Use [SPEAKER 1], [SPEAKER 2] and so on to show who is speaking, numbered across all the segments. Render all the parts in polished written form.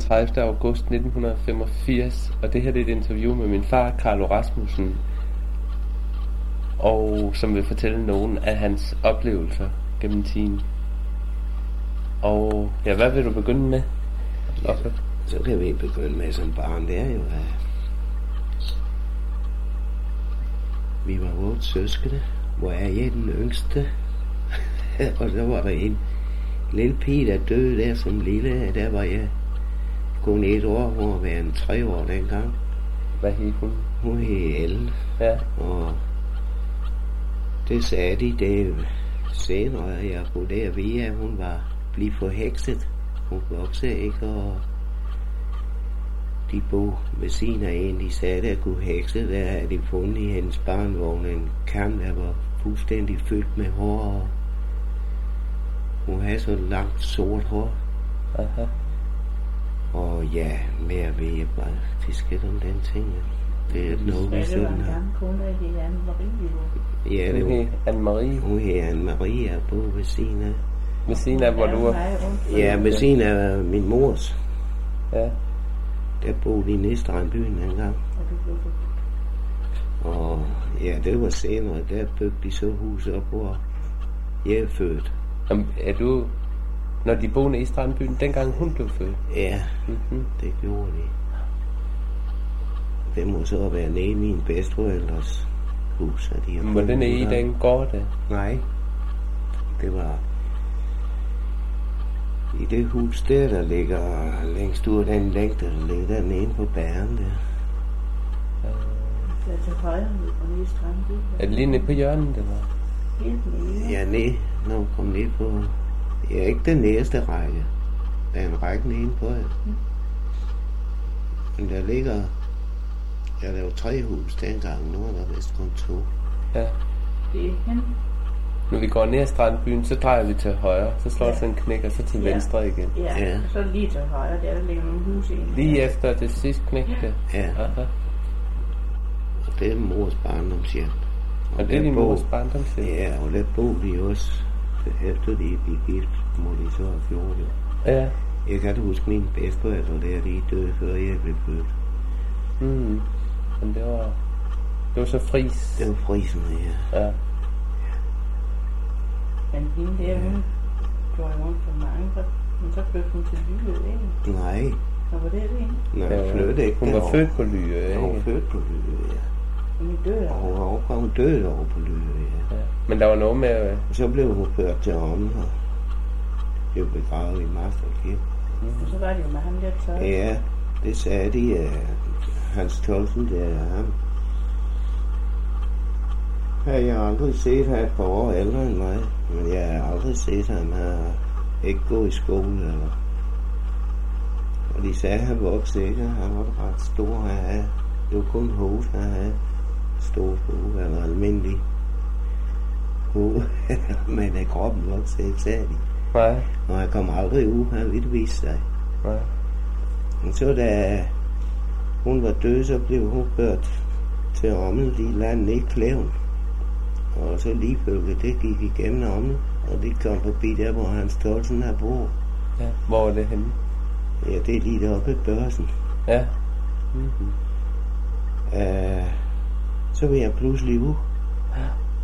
[SPEAKER 1] 30. august 1985, og det her det er et interview med min far, Carlo Rasmussen, og som vil fortælle nogle af hans oplevelser gennem tiden. Og ja, hvad vil du begynde med?
[SPEAKER 2] Ja, så kan vi begynde med som barn, det er jo, at vi var 8 søskende, hvor jeg er den yngste, og så var der en lille pige, der døde der som lille, der var jeg kun 1 år, hvor jeg var 3 år dengang.
[SPEAKER 1] Hvad hed hun?
[SPEAKER 2] Hun hed Ellen,
[SPEAKER 1] ja.
[SPEAKER 2] Og det sagde de, det senere, jeg kunne der vide, at hun var blive forhekset. Hun voksede ikke, og de boede ved siden af en, de sagde, der kunne hekse, der havde de fundet i hendes barnevogn en kam, der var fuldstændig fyldt med hår, og hun havde så langt sort hår.
[SPEAKER 1] Aha.
[SPEAKER 2] Og ja, mere ved jeg bare fisket om den ting. Det er noget, vi
[SPEAKER 3] det var en gammel kone, der hed Anne-Marie.
[SPEAKER 2] Ja, det var
[SPEAKER 1] Anne-Marie.
[SPEAKER 2] Hun hed Anne-Marie, og boede ved siden af.
[SPEAKER 1] Ved siden af, hvor du var?
[SPEAKER 2] Ja, ved siden af min mors.
[SPEAKER 1] Ja.
[SPEAKER 2] Der boede i Næstrandbyen engang. Og ja, det var senere, der byggede de så hus op, hvor jeg er født.
[SPEAKER 1] Er du, når de boede i Strandbyen, dengang hun blev født?
[SPEAKER 2] Ja, det gjorde de. Det må så være nede i min bedsteforældres hus.
[SPEAKER 1] Var det nede i den gård der?
[SPEAKER 2] Nej, det var i det hus der ligger længst ud af den længde, der ligger dernede på bæren der.
[SPEAKER 3] Det er til højre nede på Strandbyen.
[SPEAKER 1] Er det lige nede på hjørnet, det var?
[SPEAKER 3] Helt nede.
[SPEAKER 2] Ja, nede, når hun kom ned på... Ja, ikke den næste række. Der er en række nede på jer. Men der ligger... Ja, der var 3 hus dengang. Nu er der vist kun 2.
[SPEAKER 1] Ja.
[SPEAKER 3] Det er hen.
[SPEAKER 1] Når vi går ned ad Strandbyen, så drejer vi til højre. Så slår sådan en knæk, og så til venstre igen.
[SPEAKER 3] Ja, og så lige til højre. Der ligger nogle hus ind.
[SPEAKER 1] Lige efter det sidste knæk der?
[SPEAKER 2] Ja.
[SPEAKER 1] Aha.
[SPEAKER 2] Og det er mors barndomshjem.
[SPEAKER 1] Og det er din mors barndomshjem?
[SPEAKER 2] Ja, og der boede de også. Efter de blev gift, må de så have gjort det.
[SPEAKER 1] Ja.
[SPEAKER 2] Jeg kan huske min bedsteforældre, der de døde før jeg blev født.
[SPEAKER 1] Men det var så fris.
[SPEAKER 2] Det var frisen, ja.
[SPEAKER 1] Ja.
[SPEAKER 3] Men hende der, hun gjorde jo ondt for mange, men så flyttede hun til Lyø, ikke?
[SPEAKER 2] Nej.
[SPEAKER 3] Og var det ikke?
[SPEAKER 2] Nej, hun flyttede ikke.
[SPEAKER 1] Hun var født på Lyø, ikke?
[SPEAKER 2] Hun var født på Lyø, ja.
[SPEAKER 3] Hun døde over.
[SPEAKER 2] Og hun døde over på Lyø, ja.
[SPEAKER 1] Men der var noget med...
[SPEAKER 2] Så blev hun ført til Ommen, og blev begravet i Masterkirke.
[SPEAKER 3] Og så var det jo med ham der tøj.
[SPEAKER 2] Ja, det sagde de, Hans Tolsen, det er ham. Har jeg aldrig set ham et par år ældre end mig, men jeg har aldrig set ham ikke gå i skole, eller... Og de sagde, at han voksede ikke, han var ret stor, det var kun hovedet, han havde stor hoved, eller almindelig hoved, men kroppen voksede ikke, sagde de.
[SPEAKER 1] Nej.
[SPEAKER 2] Og han kom aldrig ud, han ville vise sig.
[SPEAKER 1] Nej.
[SPEAKER 2] Men så da hun var død, så blev hun ført til Ommel, de landede i Klæven. Og så lige følge, det gik igennem Ommel, og det kom forbi der, hvor Hans Tolsen er boet.
[SPEAKER 1] Ja, hvor var det henne?
[SPEAKER 2] Ja, det er lige deroppe i Børsen.
[SPEAKER 1] Ja.
[SPEAKER 2] Så vil jeg pludselig ud. Ja.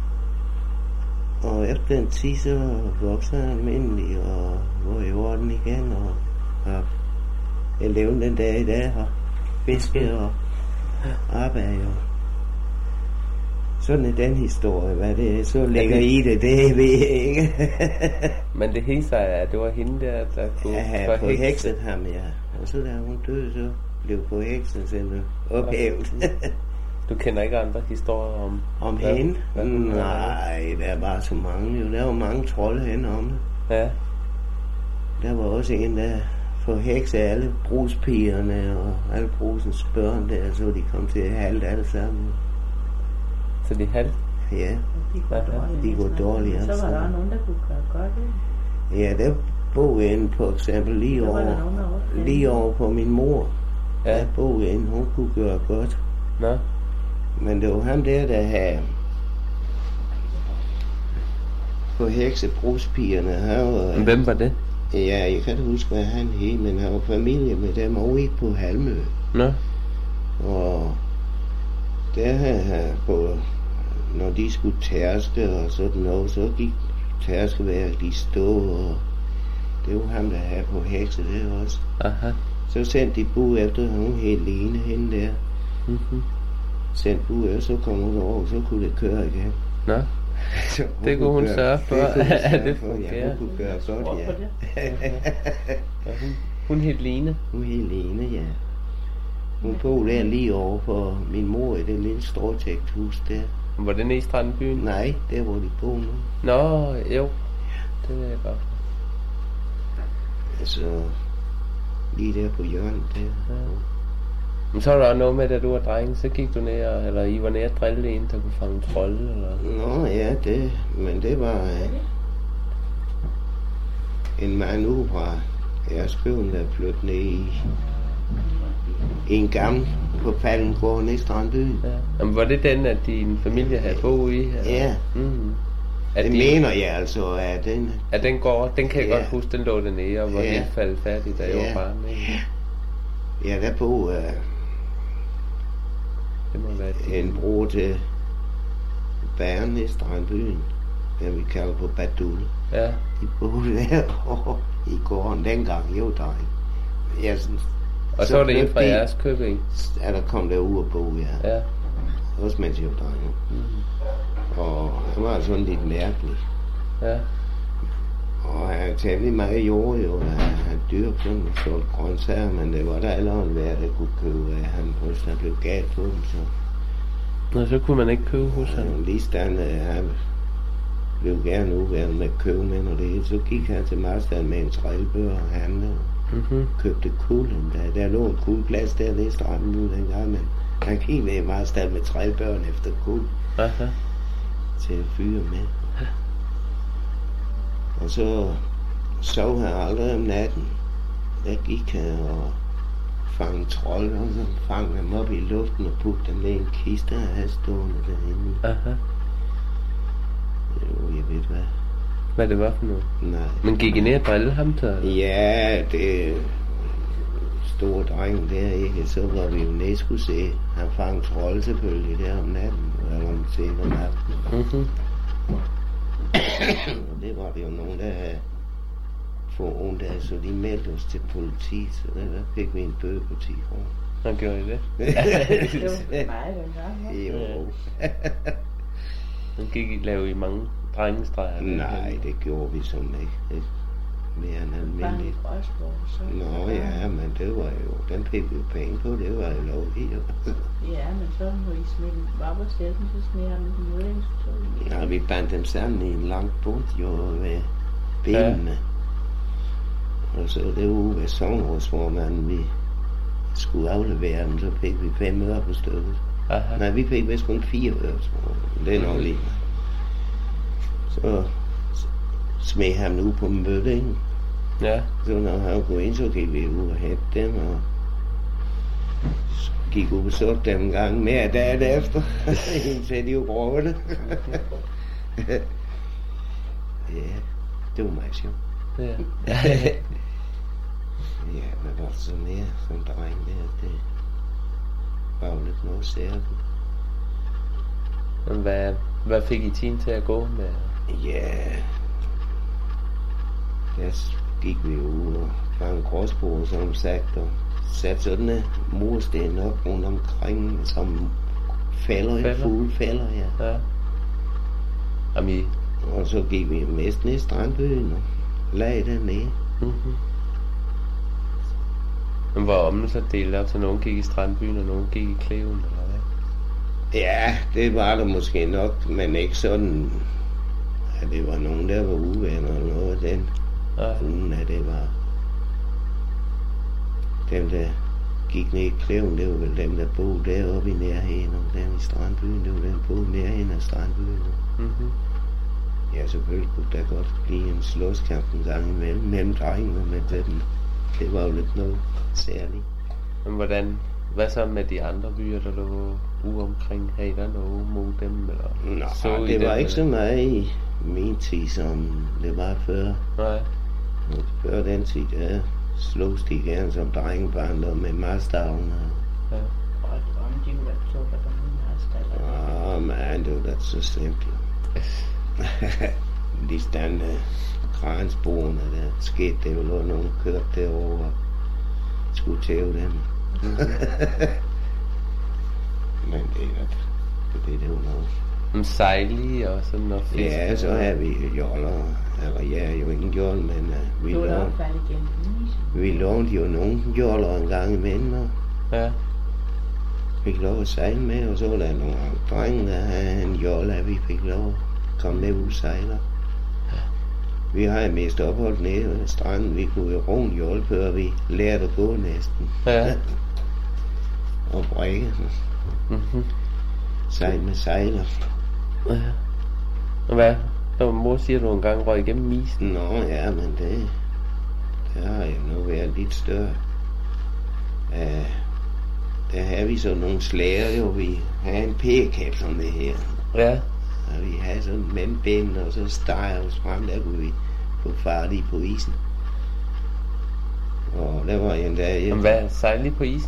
[SPEAKER 2] Og efter den tid, så voksede han almindelig, og var i orden igen, og jeg levede den dag i dag, og fiske og arbejde, og sådan er den historie, hvad det er, så ligger i det ved jeg ikke.
[SPEAKER 1] Men det hed sig, at det var hende der kunne
[SPEAKER 2] ja, forhekset ham, ja. Og så da hun døde, så blev forhekset simpelthen ophævet.
[SPEAKER 1] Du kender ikke andre historier
[SPEAKER 2] om hende? Nej, der er bare så mange. Jo, der var mange trolde henne om det.
[SPEAKER 1] Ja.
[SPEAKER 2] Der var også en, der forheksede alle brugspigerne og alle brugsens børn der, så de kom til at halte alle sammen.
[SPEAKER 1] Så de halte?
[SPEAKER 2] Ja. De går dårligt.
[SPEAKER 3] Så var der nogen, der kunne gøre godt, ikke?
[SPEAKER 2] Ja, der boede en på eksempel lige over på min mor. Ja. Der boede en, hun kunne gøre godt.
[SPEAKER 1] Nå.
[SPEAKER 2] Men det var ham der havde på heksebruspigerne.
[SPEAKER 1] Hvem var det?
[SPEAKER 2] Ja, jeg kan ikke huske, hvad han hed, men han var familie med dem over på Halmø.
[SPEAKER 1] Nå,
[SPEAKER 2] Og der havde han på, når de skulle tærske og sådan noget, så gik tærskeværket i stå, og det var ham, der havde på hekse der også.
[SPEAKER 1] aha.
[SPEAKER 2] Så sendte de bud efter, hun helt alene hende der.
[SPEAKER 1] Mhm.
[SPEAKER 2] Sendte bud efter, så kom hun over, så kunne det køre igen.
[SPEAKER 1] Nå,
[SPEAKER 2] Så
[SPEAKER 1] det kunne hun sørge for,
[SPEAKER 2] det kunne hun
[SPEAKER 1] at
[SPEAKER 2] sørge
[SPEAKER 1] det
[SPEAKER 2] for. Ja,
[SPEAKER 1] fungerer.
[SPEAKER 2] hun kunne gøre godt,
[SPEAKER 3] Tror
[SPEAKER 2] ja.
[SPEAKER 3] på det.
[SPEAKER 1] Ja, hun hed Line.
[SPEAKER 2] Hun er helt alene, ja. Hun boede der lige over for min mor i det lille stråtægt hus der.
[SPEAKER 1] Var det nede i Strandbyen?
[SPEAKER 2] Nej, der hvor de bor nu.
[SPEAKER 1] Nå, jo. Det ved jeg godt.
[SPEAKER 2] Altså, lige der på hjørnet der.
[SPEAKER 1] Ja. Men så var der også noget med, da du var dreng, så gik du ned, eller I var nede at drille en, der kunne fange trolde, eller?
[SPEAKER 2] Nå ja, men det var en mand ude fra Ærskøen, der flyttede ned i en gammel på Fallengård nede i Strandbyen.
[SPEAKER 1] Ja. Jamen, var det den, at din familie havde boet i? Eller?
[SPEAKER 2] Ja,
[SPEAKER 1] Mm.
[SPEAKER 2] det mener jeg altså, at den...
[SPEAKER 1] At den går, den kan jeg
[SPEAKER 2] Ja.
[SPEAKER 1] godt huske, den lå dernede, og var
[SPEAKER 2] Ja.
[SPEAKER 1] helt faldet færdig, da jeg
[SPEAKER 2] Ja.
[SPEAKER 1] var barn. Ikke?
[SPEAKER 2] Ja, der boede
[SPEAKER 1] Det må være det.
[SPEAKER 2] en bror til Bæren i Strandbyen, den vi kalder på Badul.
[SPEAKER 1] Ja,
[SPEAKER 2] De boede der i gården dengang, jeg var dreng. Jeg synes,
[SPEAKER 1] og så var det en fra
[SPEAKER 2] det-
[SPEAKER 1] jeres købing.
[SPEAKER 2] Ja, der kom der ud og bo, ja.
[SPEAKER 1] Ja.
[SPEAKER 2] Også mens jeg var dreng. Og han var sådan lidt mærkelig.
[SPEAKER 1] Ja.
[SPEAKER 2] Og han havde temmelig meget jord, jo. Han dyrkede sådan og solgte grøntsager, men det var der allerede hver, der kunne købe af. Han pludselig blev galt på dem, så
[SPEAKER 1] Nå, så kunne man ikke købe hos ham.
[SPEAKER 2] han lige standede, han blev gerne uværende med købmænd og det hele. Så gik han til Marstal med en trælbør og handlede.
[SPEAKER 1] Mhm.
[SPEAKER 2] Købte kulden. Der lå en kulplads dernede i stranden nu dengang, men han gik med i Marstal med trælbøren efter kul
[SPEAKER 1] Aha.
[SPEAKER 2] til at fyre med. Og så sov han aldrig om natten. Der gik han og fangede trolde, og så fangede dem op i luften og puttede dem i en kiste, og havde stående derinde.
[SPEAKER 1] Aha.
[SPEAKER 2] Jo, jeg ved hvad.
[SPEAKER 1] Hvad det var for noget?
[SPEAKER 2] Nej.
[SPEAKER 1] Men gik I ned og drille ham så? eller?
[SPEAKER 2] Ja, det store dreng der, ikke? Så var vi jo nede skulle se. Han fangede trolde selvfølgelig der om natten, eller om senere om aftenen.
[SPEAKER 1] Mhm.
[SPEAKER 2] Og det var det jo nogen, der havde fået ondt af, så de meldte os til politi, så der fik vi en bøde på 10 kroner.
[SPEAKER 1] Så gjorde I det?
[SPEAKER 3] Det var mig dengang.
[SPEAKER 2] Jo.
[SPEAKER 1] Så gik I lave I mange drengestreger?
[SPEAKER 2] Nej, det gjorde vi sådan ikke. Mere end almindeligt. Nå ja, men det var jo, den fik vi jo penge på, det var jo lovligt jo.
[SPEAKER 3] Ja, men så må I smide vappestelten, så smider han den mødingstøj.
[SPEAKER 2] Ja, vi bandt dem sammen i en lang bund jo ved benene. Ja. Og så det uge ved sognerådsformanden, vi skulle aflevere dem, så fik vi 5 øre på stykket.
[SPEAKER 1] Aha.
[SPEAKER 2] Nej, vi fik vist kun 4 øre, tror jeg. Det er nok lige. Så smed ham nu på møddingen.
[SPEAKER 1] Ja.
[SPEAKER 2] Så når han kunne ind, så gik vi ud og hente dem, og gik ud og så dem en gang mere dagen efter. Indtil de jo brugte. Ja, det var meget sjovt.
[SPEAKER 1] Ja.
[SPEAKER 2] Ja, men var så mere som dreng der, det var jo lidt noget særligt.
[SPEAKER 1] Men hvad fik I tiden til at gå med?
[SPEAKER 2] Ja, der gik vi ud og fangede gråsbord, som sagt, og satte sådan en mursten op rundt omkring, som fælder, fugle fælder, ja.
[SPEAKER 1] Ja. Jamen, I...
[SPEAKER 2] Og så gik vi mest ned i Strandbyen og lagde dernede.
[SPEAKER 1] Mhm. Men var ommen så delt op, så nogen gik i Strandbyen, og nogen gik i Kleven, eller hvad?
[SPEAKER 2] Ja, det var der måske nok, men ikke sådan, at det var nogen, der var uvenner eller noget af den.
[SPEAKER 1] Nej.
[SPEAKER 2] Uden at det var dem, der gik ned i Kleven, det var vel dem, der boede deroppe i nærheden, og dem i Strandbyen, det var dem, der boede nærheden af Strandbyen.
[SPEAKER 1] Mhm.
[SPEAKER 2] Ja, selvfølgelig kunne der godt blive en slåskamp en gang imellem, mellem drengene, men det var jo lidt noget særligt.
[SPEAKER 1] Men hvad så med de andre byer, der lå ude omkring? Havde I der noget mod dem, eller?
[SPEAKER 2] Nå,
[SPEAKER 1] så I
[SPEAKER 2] det var
[SPEAKER 1] dem,
[SPEAKER 2] ikke så meget i min tid, som det var før.
[SPEAKER 1] Nej.
[SPEAKER 2] Før den tid, ja, slogs de gerne som drengebarn der med mastavlen.
[SPEAKER 3] Og de var to, der var med
[SPEAKER 2] Man, det var da så simpelt. De stand kransborene der. Skete det jo, at nogen kørte derover og skulle tæve dem. Men det er jo noget.
[SPEAKER 1] Sejlige og sådan noget fisk.
[SPEAKER 2] Ja, så har vi joller. Eller jeg er jo ingen jolle, men vi lånte jo nogle joller en gang imellem.
[SPEAKER 1] Ja.
[SPEAKER 2] Fik lov at sejle med, og så var der nogle drenge, der havde en jolle, at vi fik lov at komme med ud og sejle. Vi har mest opholdt nede ved stranden. Vi kunne jo ro en jolle, før vi lærte at gå næsten.
[SPEAKER 1] Ja.
[SPEAKER 2] Og brække. Sejl med sejler.
[SPEAKER 1] Ja. Og hvad? Så mor siger, du engang røg igennem isen.
[SPEAKER 2] Nå ja, men det har jo nu været lidt større. Der har vi så nogle slager jo. Vi har en pærekab som det her.
[SPEAKER 1] Ja.
[SPEAKER 2] Og vi har sådan mellem benene, og så steger os frem, der kunne vi få fart i på isen. Og der var en dag...
[SPEAKER 1] Men hvad? Sejle på isen?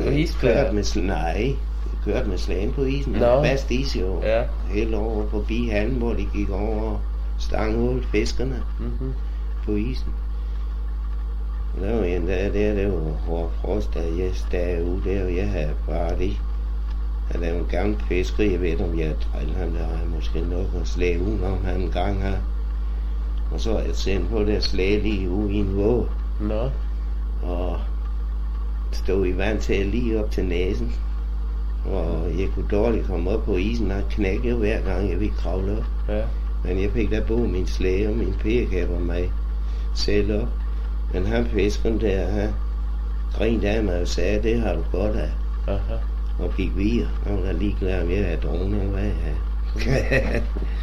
[SPEAKER 2] Kørte med slagen på isen.
[SPEAKER 1] Nå.
[SPEAKER 2] Fast is jo.
[SPEAKER 3] Ja.
[SPEAKER 2] Helt over forbi hallen, hvor de gik over og stang ud fiskerne på isen. Og der var en dag der var hård frost, da jeg stod ude der, og jeg havde bare det. Han er jo en gammel fisker, jeg ved om jeg driller ham, der har måske nok at slæge udenom ham en gang her. Og så er jeg sendt på der slæge lige ude i en våg.
[SPEAKER 1] Nå.
[SPEAKER 2] Og stod i vand til lige op til næsen. Og jeg kunne dårligt komme op på isen, og knække hver gang jeg ville kravle op.
[SPEAKER 1] Ja.
[SPEAKER 2] Men jeg fik da både min slæge og min pærekab og mig selv op. Men han fiskeren der, han grinede af mig og sagde, det har du godt af.
[SPEAKER 1] Aha.
[SPEAKER 2] Og gik videre. Han var da ligeglad, om jeg havde drone eller hvad jeg havde.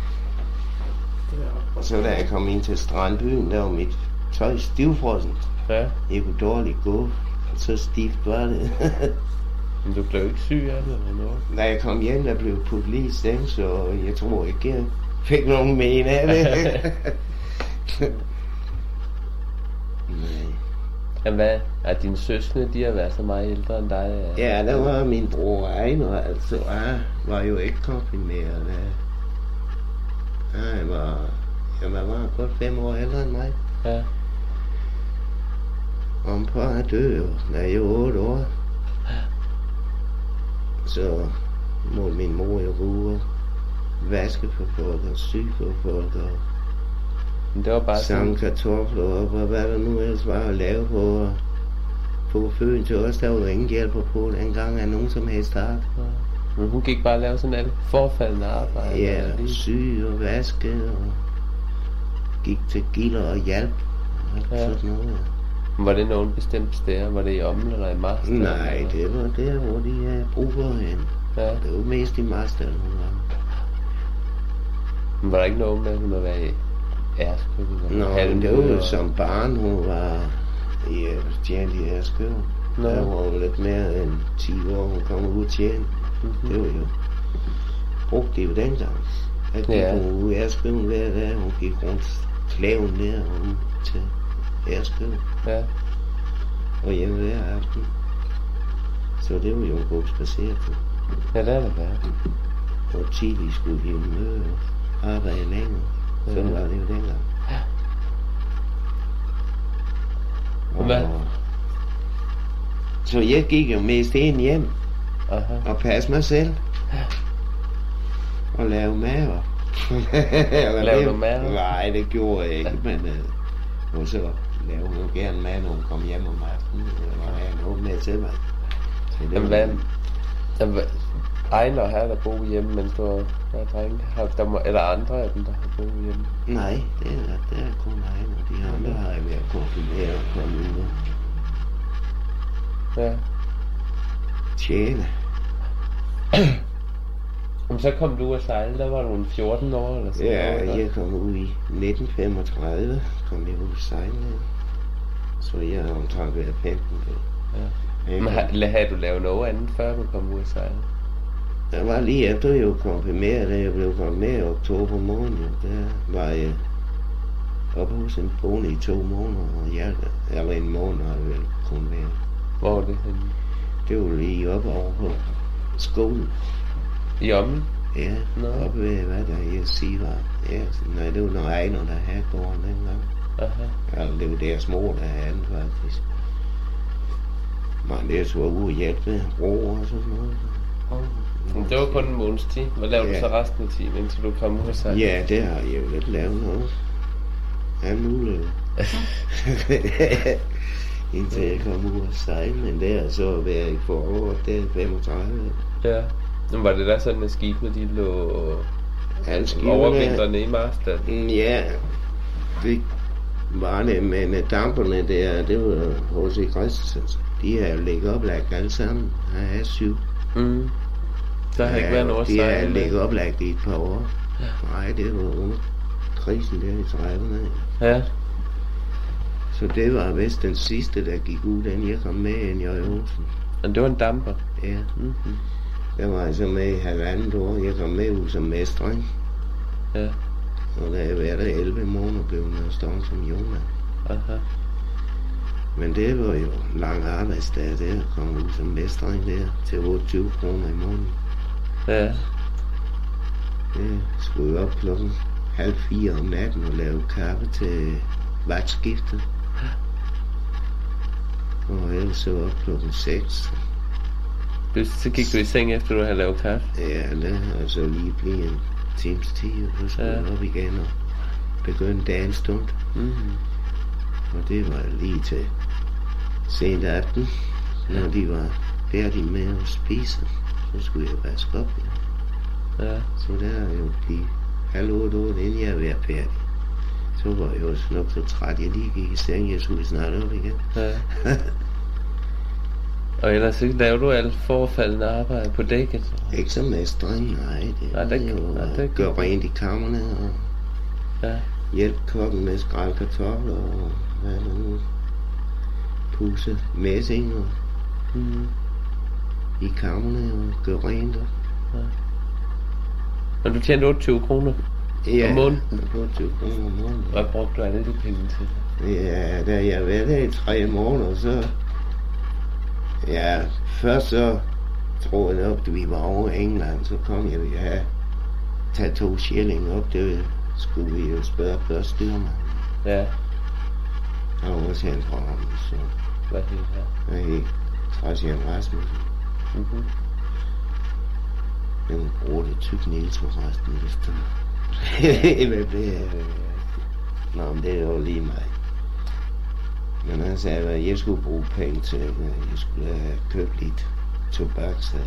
[SPEAKER 2] Og så da jeg kom ind til strandbyen, der var mit tøj stivfrossen.
[SPEAKER 1] Ja.
[SPEAKER 2] Jeg kunne dårligt gå. Så stift var det.
[SPEAKER 1] Men du blev ikke syg af det eller noget?
[SPEAKER 2] Da jeg kom hjem, der blev puttet lige i seng, så jeg tror ikke, jeg fik nogen men af det. Nej.
[SPEAKER 1] Jamen hvad? Er dine søskende, de har været så meget ældre end dig?
[SPEAKER 2] Ja, der var min bror Ejner, altså. Jeg var jo ikke konfirmeret. Han var godt 5 år ældre end mig.
[SPEAKER 1] Ja.
[SPEAKER 2] Om på at dø, da jeg var 8 år. Så må min mor jo gå og vaske for folk og sy for folk og
[SPEAKER 1] Men det var bare
[SPEAKER 2] samle kartofler op og hvad der nu ellers var at lave på og få føden til os. Der var jo ingen hjælper på dengang af nogen som helst start.
[SPEAKER 1] Men hun gik bare og lavede sådan alt forfaldende arbejde.
[SPEAKER 2] Ja, sy og vaske og gik til gilder og hjælp og sådan noget.
[SPEAKER 1] Var det nogen bestemt steder? Var det i Ommel eller i Marstal?
[SPEAKER 2] Nej, det var der, hvor de havde brug for hende.
[SPEAKER 1] Ja.
[SPEAKER 2] Det var mest i Marstal, hun var.
[SPEAKER 1] Men var der ikke nogen med, hun havde været i Ærskøbing?
[SPEAKER 2] Det var jo som barn, hun var tjent i Ærskøbing. Der var jo lidt mere end 10 år, hun kom ud og tjene. Det var jo brugt det jo dengang. At gik hun ud i Ærskøbing hver dag, hun gik rundt klæven der og ud til Ærskøbing.
[SPEAKER 1] Ja.
[SPEAKER 2] Og hjemme hver aften. Så det var jo en god spaceretur.
[SPEAKER 1] Ja, det er det været.
[SPEAKER 2] Og tidligt skulle de jo møde og arbejde længere. Sådan var det jo dengang.
[SPEAKER 1] Ja.
[SPEAKER 2] Og så jeg gik jo mest ind hjem.
[SPEAKER 1] Aha.
[SPEAKER 2] Og passe mig selv. Og lave maver.
[SPEAKER 1] Lave du maver?
[SPEAKER 2] Nej, det gjorde jeg ikke, men og så lavede hun jo gerne mad, når hun kom hjem om aftenen. Og havde noget med til mig.
[SPEAKER 1] Jamen hvad? Ejner her, der boede hjemme, mens du var drenge? Eller andre af dem, der har boet hjemme?
[SPEAKER 2] Nej, det er kun Ejner. De andre har jeg været konfirmeret og kommet ud.
[SPEAKER 1] Ja.
[SPEAKER 2] Tjene.
[SPEAKER 1] Og så kom du ud at sejle, der var du 14 år eller sådan noget?
[SPEAKER 2] Ja, jeg kom ud i 1935, kom jeg ud at sejle. Så jeg har omtrent været 15 år.
[SPEAKER 1] Ja. Men havde du lavet noget andet, før du kom ud at sejle?
[SPEAKER 2] Jeg var lige efter jeg jo konfirmeret, da jeg blev konfirmeret i oktober måned. Der var jeg op hos en bonde i 2 måneder, og jeg, eller en måned har det vel kun været.
[SPEAKER 1] Hvor er det henne?
[SPEAKER 2] Det var lige oppe over på skolen.
[SPEAKER 1] I Ommen?
[SPEAKER 2] Ja,
[SPEAKER 1] Nå.
[SPEAKER 2] oppe ved, hvad der jeg siger var. Ja, nej, det var noget Ejner, der havde gården dengang.
[SPEAKER 1] Aha.
[SPEAKER 2] Eller det var deres mor, der havde den faktisk. Men det var ude og hjælpe med roer og sådan noget.
[SPEAKER 1] Men det var kun en måneds tid. Hvad lavede du så resten af tiden, indtil du kom ud og sagde?
[SPEAKER 2] Ja, det har jeg jo lidt lavet noget. Alt muligt. Indtil jeg kom ud og sejle, men det har så været i foråret, det er 35.
[SPEAKER 1] Ja. Men var det da sådan, at skibene de lå overvintrende i Marstal?
[SPEAKER 2] Ja, det var det, men damperne der, det var H.C. Christensen. De har jo ligget oplagt alle sammen. Her er 7.
[SPEAKER 1] Mm. Der har ikke været noget
[SPEAKER 2] de
[SPEAKER 1] sejl.
[SPEAKER 2] De har ligget oplagt i et par år. Ja. Nej, det var under krisen der i 30'erne.
[SPEAKER 1] Ja.
[SPEAKER 2] Så det var vist den sidste, der gik ud, den jeg kom med ind i Olsen.
[SPEAKER 1] Men det var en damper?
[SPEAKER 2] Ja.
[SPEAKER 1] Mm-hmm.
[SPEAKER 2] Jeg var altså med i 1,5 år. Jeg kom med ud som mestring.
[SPEAKER 1] Ja.
[SPEAKER 2] Og da jeg var der 11 måneder, blev jeg stået som jungmand.
[SPEAKER 1] Aha.
[SPEAKER 2] Men det var jo en lang arbejdsdag, det at komme ud som mestring der til 28 kroner i måneden.
[SPEAKER 1] Ja.
[SPEAKER 2] Det skulle jo op klokken 3:30 om natten og lave kaffe til vagtskiftet. Og ellers så op klokken 6.
[SPEAKER 1] Så gik du i seng efter du havde lavet kaffe?
[SPEAKER 2] Ja, det har så lige blevet en times tid, og så skulle jeg op igen og begynde dagens stund.
[SPEAKER 1] Mm-hmm.
[SPEAKER 2] Og det var lige til sent aften, når de var færdige med at spise, så skulle jeg vaske op.
[SPEAKER 1] Ja.
[SPEAKER 2] Så der er jo de 7:30, inden jeg var færdig. Så var jeg jo nok så træt, jeg lige gik i seng, jeg skulle snart op igen.
[SPEAKER 1] Ja. Og ellers ikke laver du alt forfaldende arbejde på dækket?
[SPEAKER 2] Ikke som mestring, nej. Det er jo gøre rent i kammerne og hjælpe kokken med at skrælle kartofler og hvad der nu. Pudse messing og i kammerne og gøre rent.
[SPEAKER 1] Og du tjente 28 kroner om måneden?
[SPEAKER 2] Ja, 28 kroner om måneden.
[SPEAKER 1] Hvad brugte du alle de penge til?
[SPEAKER 2] Ja, da jeg var der i 3 måneder, så... Ja, først så troede jeg nok, at vi var over England, så kom jeg ved at have taget 2 shilling op, det skulle vi jo spørge først styrmand.
[SPEAKER 1] Ja.
[SPEAKER 2] Og også han fra ham, så...
[SPEAKER 1] Hvad hed det?
[SPEAKER 2] Jeg hed Trasjan Rasmussen.
[SPEAKER 1] Mhm.
[SPEAKER 2] Den bruger det tyk Niels forresten, hvis du... Hvad det er... Nå, men det er jo lige mig. Men han sagde, at jeg skulle bruge penge til, at jeg skulle have købt lidt tobak, så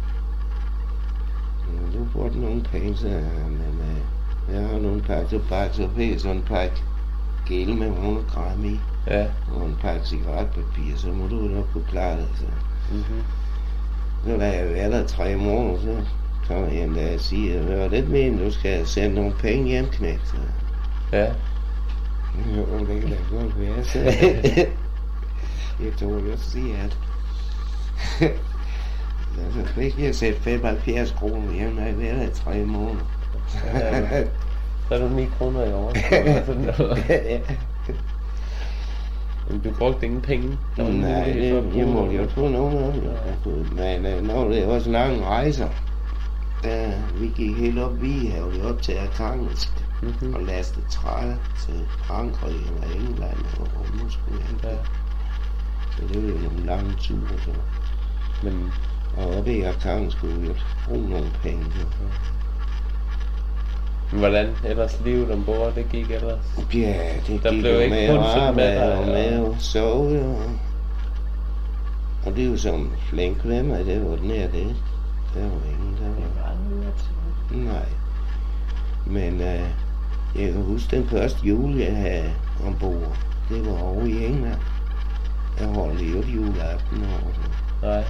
[SPEAKER 2] du får nogle penge, så men jeg har nogle pakke tobak, så fik jeg sådan en pakke gel med 100 gram i, og en pakke cigaretpapir, så må du nok kunne klare det, så.
[SPEAKER 1] Mm-hmm.
[SPEAKER 2] Så da jeg var der 3 måneder, så kom jeg hjem der og siger, at det lidt mere, du skal sende nogle penge hjem, knægt, så.
[SPEAKER 1] Ja.
[SPEAKER 2] Jo, det kan da godt være, så. Jeg tror jo at sige, at så fik jeg set 75 kroner hjem, når jeg var der i 3 måneder.
[SPEAKER 1] Så er du 9 kroner i år.
[SPEAKER 2] Ja.
[SPEAKER 1] Men du brugte ingen penge?
[SPEAKER 2] Nej, jeg måtte jo få nogen af dem. Men når det var så lange rejser, vi gik helt op Hvidehavet op til Arkhangelsk og lastede træer til Frankrig eller England og nu skulle jeg hen. Så det var jo nogle lange ture. Så.
[SPEAKER 1] Men...
[SPEAKER 2] Og oppe i Arkhangelsk skulle vi jo bruge nogle penge.
[SPEAKER 1] Men hvordan ellers livet ombord, det gik ellers?
[SPEAKER 2] Ja, det
[SPEAKER 1] der
[SPEAKER 2] gik
[SPEAKER 1] blev
[SPEAKER 2] jo
[SPEAKER 1] ikke
[SPEAKER 2] med at arbejde og med at sove. Og det er jo som flink ved mig, det var nær det. Der var ingen, der var... Nej. Men jeg kan huske den første jul, jeg havde ombord. Det var over i England. Jeg holdt jo et juleaften over det.
[SPEAKER 1] Nej.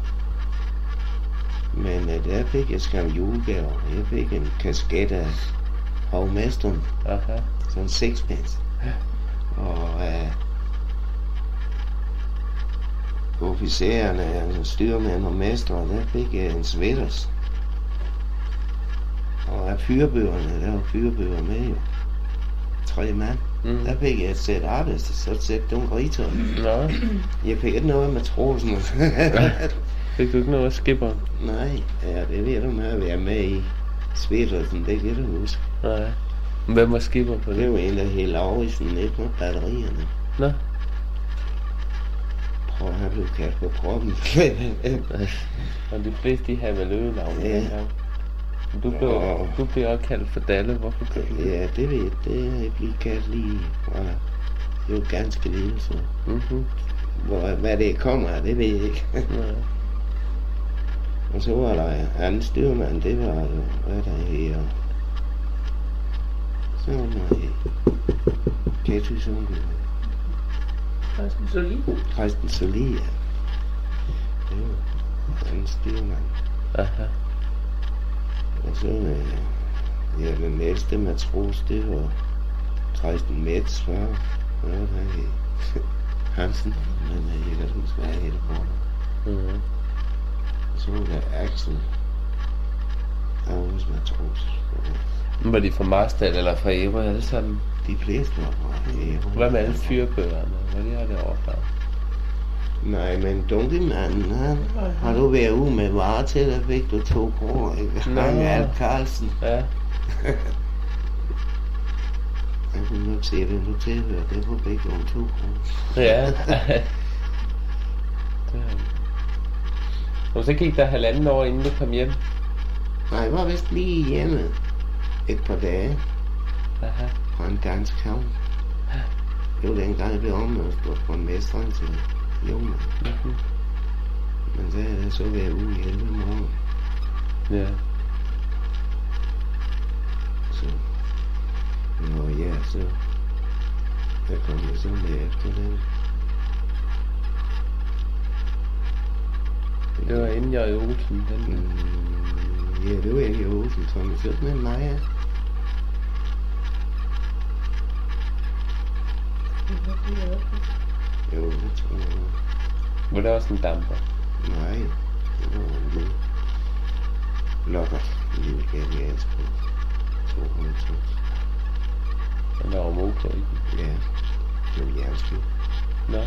[SPEAKER 2] Men der fik jeg skam julegaver. Jeg fik en kasket af hovmesteren.
[SPEAKER 1] Aha.
[SPEAKER 2] Sådan 6 pence. Og officererne, altså styrmænd og mestre, der fik jeg en sweaters. Og af fyrbøgerne, der var fyrbøger med jo. 3 mand. Der fik jeg et sæt arbejde, så et sæt dunkerito.
[SPEAKER 1] Nå,
[SPEAKER 2] Jeg fik ikke noget med matrosen.
[SPEAKER 1] fik du ikke noget af skipperen?
[SPEAKER 2] Nej, ja, det ved du med at være med i Svedrøsen, det kan du huske.
[SPEAKER 1] Nej. Hvem var skipper på
[SPEAKER 2] Det
[SPEAKER 1] det?
[SPEAKER 2] var en, der hed Laurisen lidt med batterierne.
[SPEAKER 1] Nå.
[SPEAKER 2] Prøv at have blevet kaldt på proppen.
[SPEAKER 1] Og de fleste, de havde vel øgenavn
[SPEAKER 2] Ja.
[SPEAKER 1] dengang. Du blev også kaldt for Dalle. Hvorfor blev du det?
[SPEAKER 2] Ja, det ved jeg. Det er jeg blevet kaldt lige fra jo ganske lille, så. Hvad det kommer af, det ved jeg ikke.
[SPEAKER 1] Nej.
[SPEAKER 2] Og så var der anden styrmand, det var jo, hvad der her. Så var der Katys onkel.
[SPEAKER 3] Christen Solid.
[SPEAKER 2] Christen Solid, ja. Det var anden styrmand.
[SPEAKER 1] Aha.
[SPEAKER 2] Og så, ja, den ældste matros, det var Tristan Metz, far. Hvad var der her? Hansen, men jeg kan ikke huske, hvad jeg hedder på. Og så var der Axel. Han var også matros.
[SPEAKER 1] Var de fra Marstal eller fra Ærø alle sammen?
[SPEAKER 2] De fleste var fra Ærø.
[SPEAKER 1] Hvad med alle fyrbøgerne? Var de her derovre fra?
[SPEAKER 2] Nej, men dunkemanden, han har du været ude med varer til, der fik du 2 kroner, ikke?
[SPEAKER 1] Nå.
[SPEAKER 2] Han er Alt Carlsen.
[SPEAKER 1] Ja.
[SPEAKER 2] Jeg kunne nok se, hvem du tilhører. Det var begge om 2 kroner.
[SPEAKER 1] Ja. Og så gik der 1,5 år, inden du kom hjem.
[SPEAKER 2] Nej, jeg var vist lige hjemme et par dage
[SPEAKER 1] Aha.
[SPEAKER 2] fra en dansk havn. Det var dengang, jeg blev omøstret fra mesteren til Jungen. Men så havde jeg så været ude i 11 morgen.
[SPEAKER 1] Ja.
[SPEAKER 2] Så, nå ja, så der kom jeg så med efter det.
[SPEAKER 1] Det var inden jeg i Olsen. Den.
[SPEAKER 2] Ja, det var ikke i Olsen, tror jeg. Så med mig, ja. Jo, det tror jeg.
[SPEAKER 1] Var der også en damper?
[SPEAKER 2] Nej, det var en lille lokkert. En lille GBS på 200.000.
[SPEAKER 1] Og der var motor i den.
[SPEAKER 2] Ja, det var jernskib.
[SPEAKER 1] Nå.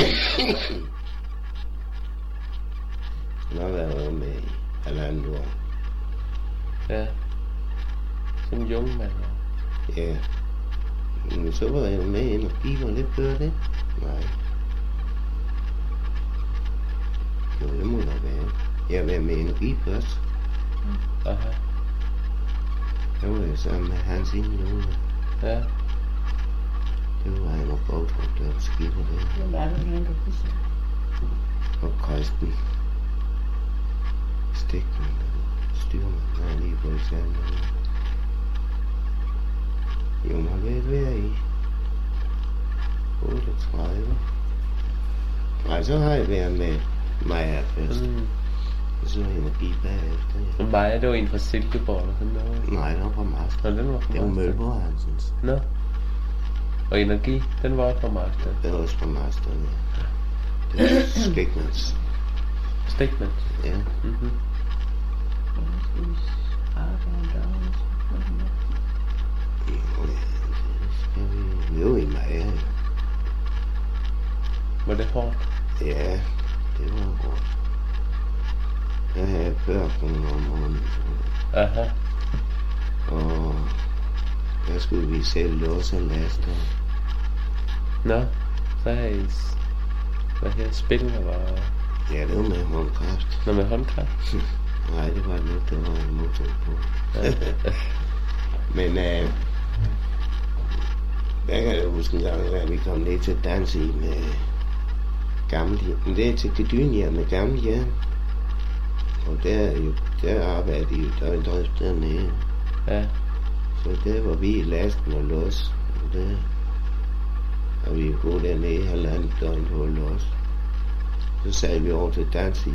[SPEAKER 2] Den har været med i 1,5 år.
[SPEAKER 1] Ja. Som en jung mand.
[SPEAKER 2] Ja. Men så var jeg jo med ind og give lidt før det. Nej. Jo, det må der være. Jeg har været med energi først.
[SPEAKER 1] Aha.
[SPEAKER 2] Der var jeg sammen med Hans Inge.
[SPEAKER 1] Ja.
[SPEAKER 2] Det var han og Bogtrup, der var skibet der.
[SPEAKER 3] Hvem er det, han kan huske?
[SPEAKER 2] Og Kristen. Stikman. Styrmand. Han er lige gået sammen. Jo, man har været i 38. Nej, så har jeg været med Maja først. Og så energi bagefter. Ja.
[SPEAKER 1] Og Maja, det var en fra Silkeborg eller sådan noget.
[SPEAKER 2] Nej, den var fra Marstal.
[SPEAKER 1] Nå, den var fra
[SPEAKER 2] Det var
[SPEAKER 1] Marstal.
[SPEAKER 2] Mølborg Hansens.
[SPEAKER 1] Nå. Og energi, den var også fra Marstal.
[SPEAKER 2] Det var også fra Marstal, ja. Det var Stikmans.
[SPEAKER 1] Stikman.
[SPEAKER 2] Ja.
[SPEAKER 1] Mhm.
[SPEAKER 2] Jo, ja, det skal vi jo i Maja.
[SPEAKER 1] Var det hårdt?
[SPEAKER 2] Ja, det var godt. Jeg havde 40 kroner om måneden.
[SPEAKER 1] Aha.
[SPEAKER 2] Og der skulle vi selv låse og laste.
[SPEAKER 1] Nå. Så har I... Hvad her? Spillene var...
[SPEAKER 2] Ja, det var med håndkraft.
[SPEAKER 1] Nå, med håndkraft.
[SPEAKER 2] Nej, det var ikke, der var en motor på. Men jeg kan da huske en gang, at vi kom ned til dans i med gamle hjem. Det er til Gedynia med gamle hjem. Og der arbejdede de jo døgndrift dernede.
[SPEAKER 1] Ja.
[SPEAKER 2] Så der var vi i lasten og lås. Og der har vi jo gået dernede 1,5 døgn på at lås. Så sagde vi over til dans i